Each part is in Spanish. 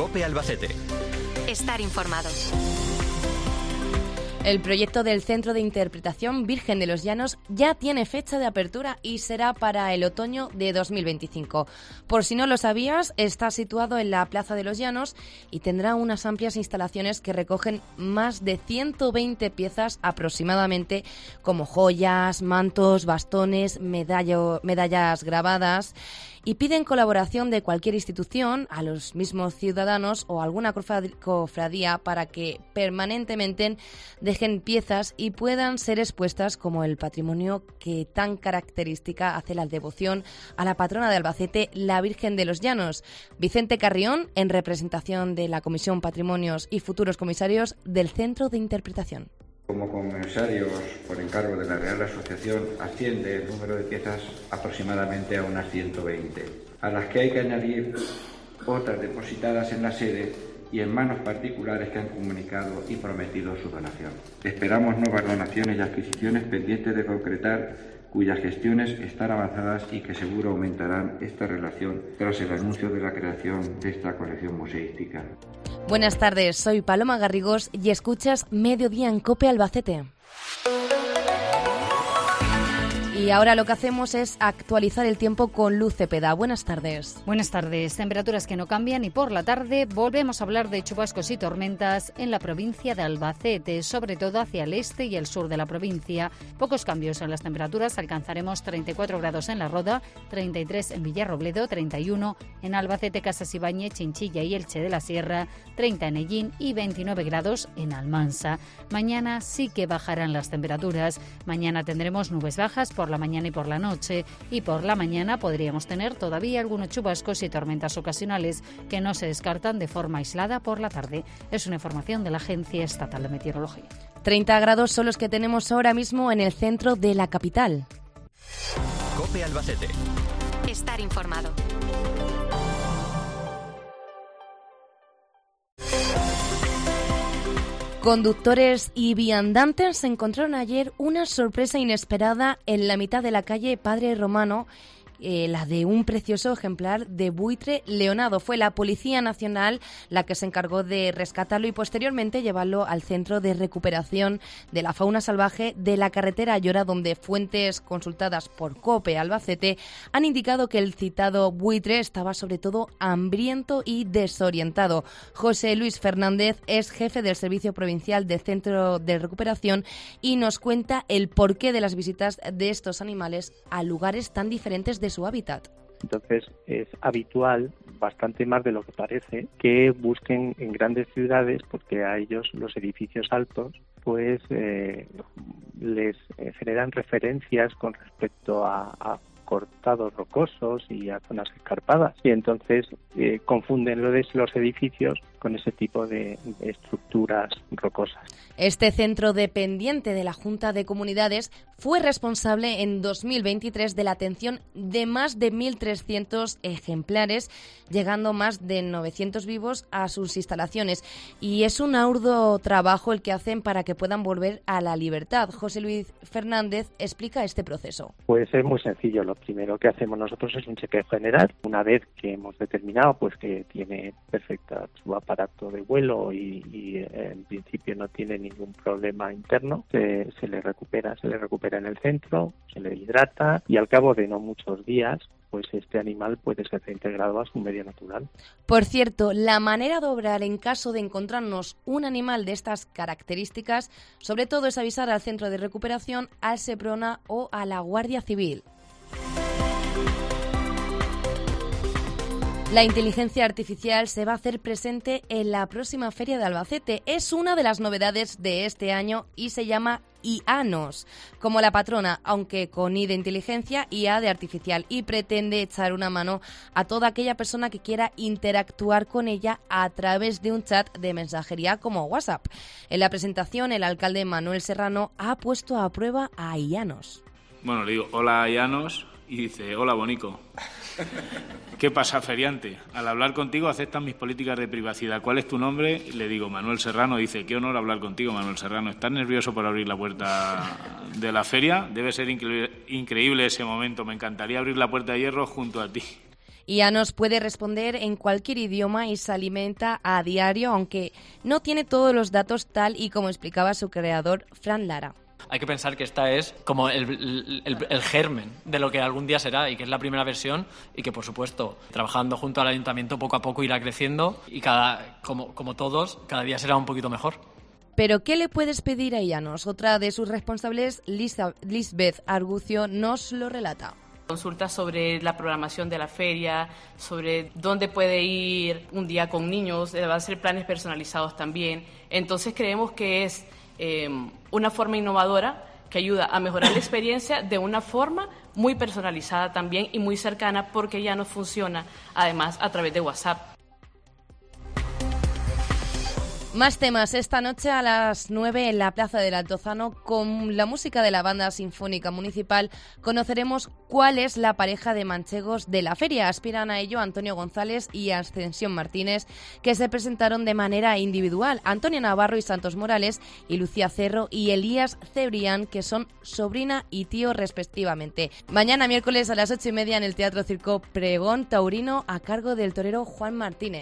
COPE Albacete. Estar informado. El proyecto del Centro de Interpretación Virgen de los Llanos ya tiene fecha de apertura y será para el otoño de 2025. Por si no lo sabías, está situado en la Plaza de los Llanos y tendrá unas amplias instalaciones que recogen más de 120 piezas aproximadamente, como joyas, mantos, bastones, medallas grabadas, y piden colaboración de cualquier institución, a los mismos ciudadanos o alguna cofradía para que permanentemente dejen piezas y puedan ser expuestas como el patrimonio que tan característica hace la devoción a la patrona de Albacete, la Virgen de los Llanos. Vicente Carrión, en representación de la Comisión Patrimonios y futuros comisarios del Centro de Interpretación. Como comisarios por encargo de la Real Asociación asciende el número de piezas aproximadamente a unas 120, a las que hay que añadir otras depositadas en la sede y en manos particulares que han comunicado y prometido su donación. Esperamos nuevas donaciones y adquisiciones pendientes de concretar, cuyas gestiones están avanzadas y que seguro aumentarán esta relación tras el anuncio de la creación de esta colección museística. Buenas tardes, soy Paloma Garrigós y escuchas Mediodía en COPE Albacete. Y ahora lo que hacemos es actualizar el tiempo con Luz Cepeda. Buenas tardes. Buenas tardes. Temperaturas que no cambian y por la tarde volvemos a hablar de chubascos y tormentas en la provincia de Albacete, sobre todo hacia el este y el sur de la provincia. Pocos cambios en las temperaturas. Alcanzaremos 34 grados en La Roda, 33 en Villarrobledo, 31 en Albacete, Casas Ibáñez, Chinchilla y Elche de la Sierra, 30 en Ellín y 29 grados en Almansa. Mañana sí que bajarán las temperaturas. Mañana tendremos nubes bajas por la mañana y por la noche, y por la mañana podríamos tener todavía algunos chubascos y tormentas ocasionales que no se descartan de forma aislada por la tarde. Es una información de la Agencia Estatal de Meteorología. 30 grados son los que tenemos ahora mismo en el centro de la capital. COPE Albacete. Estar informado. Conductores y viandantes encontraron ayer una sorpresa inesperada en la mitad de la calle Padre Romano, la de un precioso ejemplar de buitre leonado. Fue la Policía Nacional la que se encargó de rescatarlo y posteriormente llevarlo al Centro de Recuperación de la Fauna Salvaje de la carretera Ayora, donde fuentes consultadas por COPE Albacete han indicado que el citado buitre estaba sobre todo hambriento y desorientado. José Luis Fernández es jefe del Servicio Provincial del Centro de Recuperación y nos cuenta el porqué de las visitas de estos animales a lugares tan diferentes de su hábitat. Entonces es habitual, bastante más de lo que parece, que busquen en grandes ciudades, porque a ellos los edificios altos pues les generan referencias con respecto a cortados rocosos y a zonas escarpadas, y entonces confunden los edificios con ese tipo de estructuras rocosas. Este centro dependiente de la Junta de Comunidades fue responsable en 2023 de la atención de más de 1.300 ejemplares, llegando más de 900 vivos a sus instalaciones. Y es un arduo trabajo el que hacen para que puedan volver a la libertad. José Luis Fernández explica este proceso. Pues es muy sencillo. Lo primero que hacemos nosotros es un chequeo general. Una vez que hemos determinado pues que tiene perfecta su aparato de vuelo y en principio no tiene ningún problema interno, se le recupera en el centro, se le hidrata y al cabo de no muchos días pues este animal puede ser reintegrado a su medio natural. Por cierto, la manera de obrar en caso de encontrarnos un animal de estas características, sobre todo es avisar al Centro de Recuperación, al Seprona o a la Guardia Civil. La inteligencia artificial se va a hacer presente en la próxima Feria de Albacete. Es una de las novedades de este año y se llama IANOS, como la patrona, aunque con I de inteligencia y A de artificial, y pretende echar una mano a toda aquella persona que quiera interactuar con ella a través de un chat de mensajería como WhatsApp. En la presentación, el alcalde Manuel Serrano ha puesto a prueba a IANOS. Bueno, le digo, hola IANOS, y dice, hola Bonico. ¿Qué pasa, feriante? Al hablar contigo aceptan mis políticas de privacidad. ¿Cuál es tu nombre? Le digo, Manuel Serrano. Dice, qué honor hablar contigo, Manuel Serrano. ¿Estás nervioso por abrir la puerta de la feria? Debe ser increíble ese momento. Me encantaría abrir la puerta de hierro junto a ti. Llanos puede responder en cualquier idioma y se alimenta a diario, aunque no tiene todos los datos tal y como explicaba su creador, Fran Lara. Hay que pensar que esta es como el germen de lo que algún día será y que es la primera versión y que, por supuesto, trabajando junto al ayuntamiento poco a poco irá creciendo y como todos, cada día será un poquito mejor. ¿Pero qué le puedes pedir a Llanos? Otra de sus responsables, Lisbeth Argucio, nos lo relata. Consultas sobre la programación de la feria, sobre dónde puede ir un día con niños, va a hacer planes personalizados también. Entonces creemos que es una forma innovadora que ayuda a mejorar la experiencia de una forma muy personalizada también y muy cercana, porque ya nos funciona además a través de WhatsApp. Más temas esta noche a las 9 en la Plaza del Altozano. Con la música de la Banda Sinfónica Municipal conoceremos cuál es la pareja de manchegos de la feria. Aspiran a ello Antonio González y Ascensión Martínez, que se presentaron de manera individual. Antonio Navarro y Santos Morales y Lucía Cerro y Elías Cebrián, que son sobrina y tío respectivamente. Mañana miércoles a las 8:30 en el Teatro Circo Pregón Taurino a cargo del torero Juan Martínez.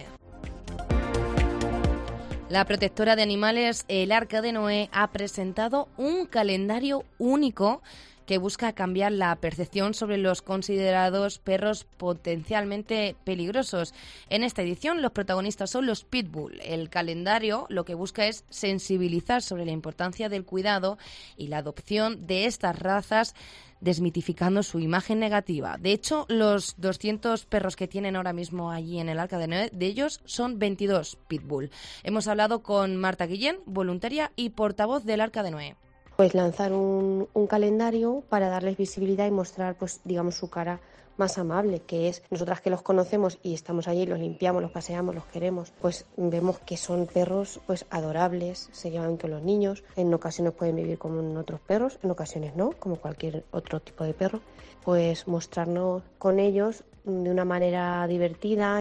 La protectora de animales, el Arca de Noé, ha presentado un calendario único que busca cambiar la percepción sobre los considerados perros potencialmente peligrosos. En esta edición, los protagonistas son los pitbull. El calendario lo que busca es sensibilizar sobre la importancia del cuidado y la adopción de estas razas, desmitificando su imagen negativa. De hecho, los 200 perros que tienen ahora mismo allí en el Arca de Noé, de ellos son 22 pitbull. Hemos hablado con Marta Guillén, voluntaria y portavoz del Arca de Noé. Pues lanzar un calendario para darles visibilidad y mostrar, pues digamos, su cara más amable, que es nosotras que los conocemos y estamos allí, los limpiamos, los paseamos, los queremos, pues vemos que son perros pues adorables, se llevan con los niños, en ocasiones pueden vivir con otros perros, en ocasiones no, como cualquier otro tipo de perro, pues mostrarnos con ellos de una manera divertida.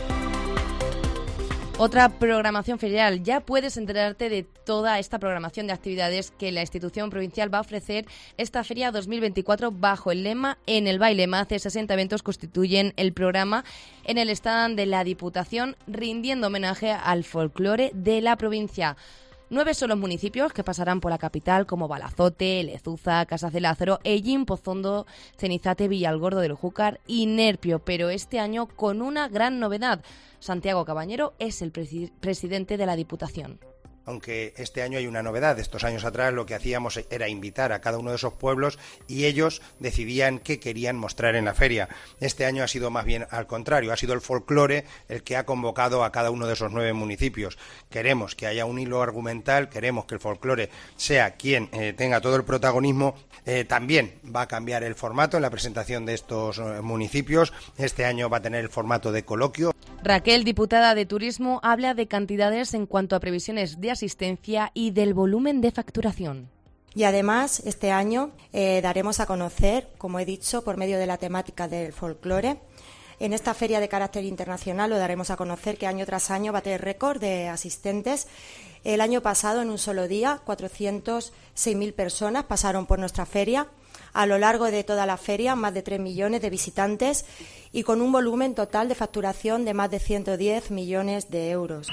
Otra programación ferial. Ya puedes enterarte de toda esta programación de actividades que la institución provincial va a ofrecer esta feria 2024 bajo el lema En el baile. Más de 60 eventos constituyen el programa en el stand de la Diputación, rindiendo homenaje al folclore de la provincia. 9 son los municipios que pasarán por la capital, como Balazote, Lezuza, Casas de Lázaro, Ellín, Pozondo, Cenizate, Villalgordo del Júcar y Nerpio. Pero este año con una gran novedad. Santiago Cabañero es el presidente de la Diputación. Aunque este año hay una novedad. Estos años atrás lo que hacíamos era invitar a cada uno de esos pueblos y ellos decidían qué querían mostrar en la feria. Este año ha sido más bien al contrario, ha sido el folclore el que ha convocado a cada uno de esos 9 municipios. Queremos que haya un hilo argumental, queremos que el folclore sea quien tenga todo el protagonismo. También va a cambiar el formato en la presentación de estos municipios. Este año va a tener el formato de coloquio. Raquel, diputada de Turismo, habla de cantidades en cuanto a previsiones de asistencia y del volumen de facturación. Y además, este año daremos a conocer, como he dicho, por medio de la temática del folclore. En esta feria de carácter internacional lo daremos a conocer que año tras año va a tener récord de asistentes. El año pasado, en un solo día, 406.000 personas pasaron por nuestra feria. A lo largo de toda la feria, más de 3 millones de visitantes y con un volumen total de facturación de más de 110 millones de euros.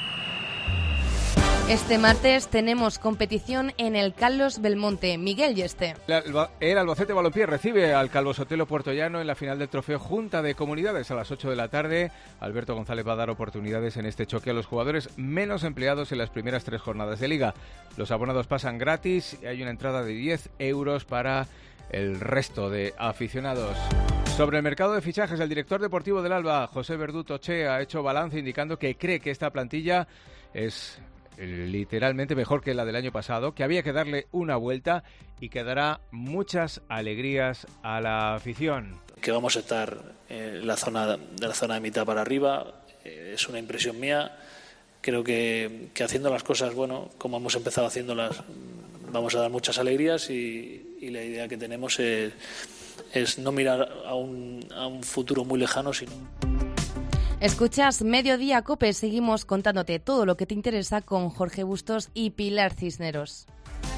Este martes tenemos competición en el Carlos Belmonte. Miguel Yeste. El Albacete Balompié recibe al Calvo Sotelo Puertollano en la final del Trofeo Junta de Comunidades a las 8 de la tarde. Alberto González va a dar oportunidades en este choque a los jugadores menos empleados en las primeras 3 jornadas de Liga. Los abonados pasan gratis y hay una entrada de 10 euros para el resto de aficionados. Sobre el mercado de fichajes, el director deportivo del Alba, José Verdú Toché, ha hecho balance indicando que cree que esta plantilla es literalmente mejor que la del año pasado, que había que darle una vuelta y que dará muchas alegrías a la afición. Que vamos a estar en la zona de mitad para arriba, es una impresión mía. Creo que haciendo las cosas, bueno, como hemos empezado haciéndolas, vamos a dar muchas alegrías y la idea que tenemos es no mirar a un futuro muy lejano, sino... Escuchas Mediodía COPE, seguimos contándote todo lo que te interesa con Jorge Bustos y Pilar Cisneros.